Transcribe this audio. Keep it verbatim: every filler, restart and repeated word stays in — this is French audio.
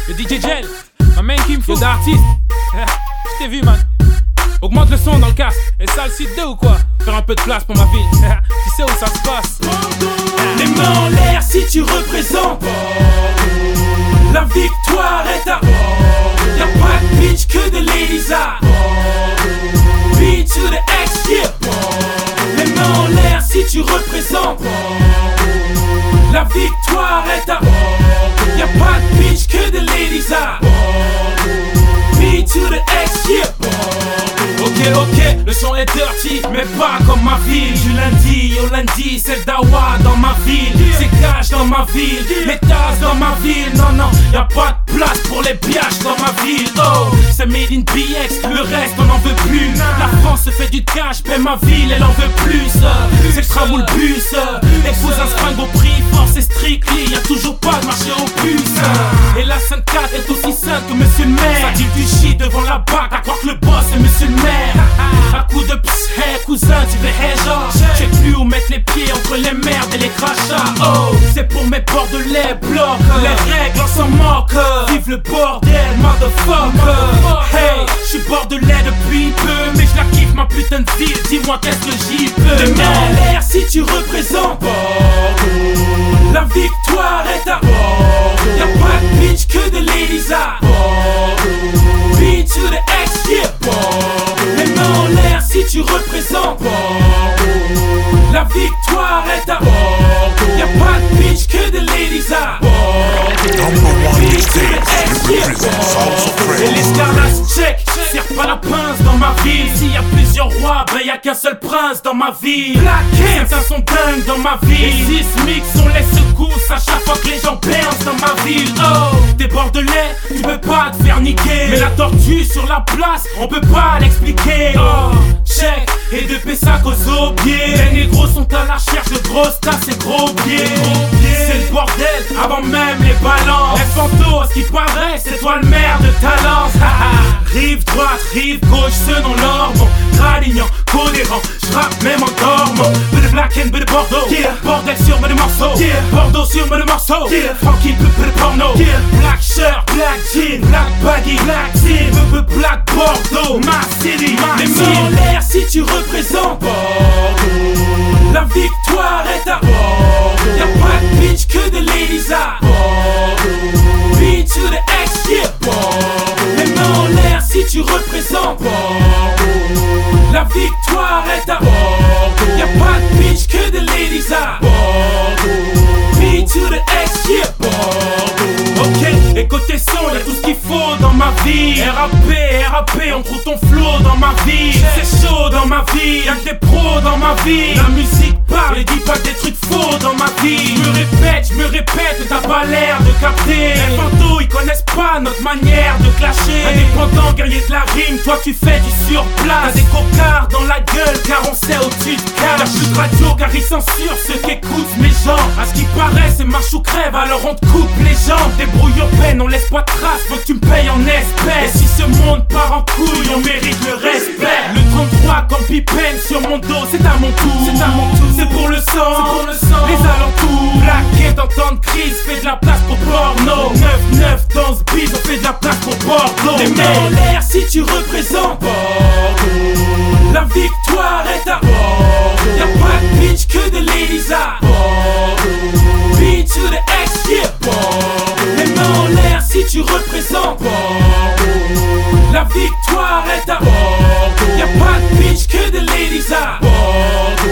Le D J Gel, ma main qui me faut d'artiste. Je t'ai vu, man. Augmente le son dans le casque. Et ça le site deux ou quoi? Faire un peu de place pour ma ville. Tu sais où ça se passe. Les mains en l'air si tu représentes. La victoire est à. Y'a pas de bitch que des ladies à. B to the X, yeah. Les mains en l'air si tu représentes. La victoire est à. Y'a pas de bitch que des ladies à. B to the X, yeah. Ok, ok, le son est dirty, mais pas comme ma ville. Du lundi au lundi, c'est le dawa dans ma ville. C'est cash dans ma ville, les tasses dans ma ville. Non, non, y'a pas de place pour les biaches dans ma ville. Oh, c'est made in B X, le reste on en veut plus. La France se fait du cash, mais ma ville elle en veut plus. C'est le tram ou le bus, épouse un springue au prix fort, c'est strictly. Y'a toujours pas de marché aux puces. Et la Sainte quatre est aussi sainte que monsieur le maire. Ça dit du shit devant la bac, à croire que le boss est monsieur le maire. À coup de pss, hey cousin, tu fais hey genre. Je sais plus où mettre les pieds entre les merdes et les crachats. Oh, c'est pour mes bordelais blocs. Les règles on s'en moque. Vive le bordel, motherfucker. Hey, j'suis bordelais depuis peu, mais j'la kiffe ma putain de ville. Dis-moi qu'est-ce que j'y peux. Les mains en l'air si tu représentes Bordeaux. La victoire est à Bordeaux. Y'a pas de bitch que des ladies à Bordeaux. B to the X, yeah. Bordeaux. Les mains en l'air si tu représentes Bordeaux. La victoire est à Bordeaux. Y'a pas de bitch que des ladies à Bordeaux. B to the X, yeah. Bordeaux. Et l'escarlate check, serre pas la pince dans ma ville. S'il y a plusieurs rois, ben y'a qu'un seul prince dans ma ville. Black Kings sont dingues dans ma ville. Les sismiques sont les secousses à chaque fois que les gens bercent dans ma ville. Oh, t'es bordelais, tu peux pas te faire niquer. Mais la tortue sur la place, on peut pas l'expliquer. Oh, check, et de Pessac aux aubiers. Les négros sont à la recherche de grosses tasses et gros pieds. C'est le bordel avant même les balances. Les fantômes, ce qui paraît, c'est toi le maire de Talence. Rive droite, rive gauche, selon l'ordre. Ralignant, cohérent, j'rappe même en dormant. Peu de black and peu de Bordeaux, yeah. Bordel sur mes morceaux, yeah. Bordeaux sur mes morceaux, yeah. Funky, peu peu de porno, yeah. Black shirt, black jean, black baggy, black team. Peu peu black Bordeaux, ma city, ma city. Les mains en l'air si tu représentes Bordeaux. La victoire est à Bordeaux. Y'a pas de bitch que des ladies à Bordeaux. B to the X, yeah. Bordeaux. Les mains en l'air si tu représentes Bordeaux. La victoire est à Bordeaux. Y'a pas de bitch que des ladies à Bordeaux. B to the X, yeah. Bordeaux. Ok, et côté son, y'a tout ce qu'il faut dans ma vie. R A P, R A P, on trouve ton flow dans ma vie. C'est chaud dans ma vie, y'a que des pros dans ma vie. La musique parle et dis pas des trucs faux dans ma vie. Je me répète, je me répète, mais t'as pas l'air de capter. Les fantômes, ils connaissent pas notre manière de clasher. Indépendant, guerrier de la rime, toi tu fais du surplace. T'as des cocards dans la gueule car on sait au-dessus de cage. Y'a plus de radio car ils censurent ceux qui écoutent mes gens. À ce qui paraît, c'est marche ou crève, alors on te coupe les jambes. Débrouille au peine, on laisse pas de traces, faut que tu me payes en espèces. Et si ce monde part en couille, on mérite le respect. Le trente-trois comme Pippen sur mon dos, c'est à mon tour. C'est à mon tour, c'est pour le sang, c'est pour le sang. Les alentours, plaqué en temps de crise, fais de la place pour porno. neuf neuf dans ce bise, on fait de la place pour Bordeaux. Les mains en l'air si tu représentes Bordeaux. La victoire est à Bordeaux. Y'a pas de bitch que des ladies à Bordeaux. B to the X, yeah. Bordeaux. Les mains en l'air si tu représentes Bordeaux. La victoire est à Bordeaux. Y'a pas de bitch que des ladies à Bordeaux.